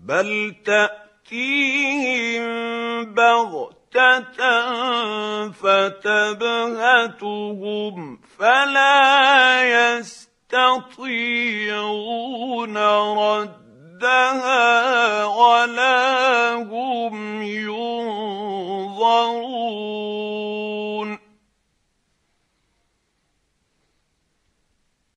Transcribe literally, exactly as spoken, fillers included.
بل تأتيهم بغتة فتبهتهم فلا يستطيعون ردها ولا هم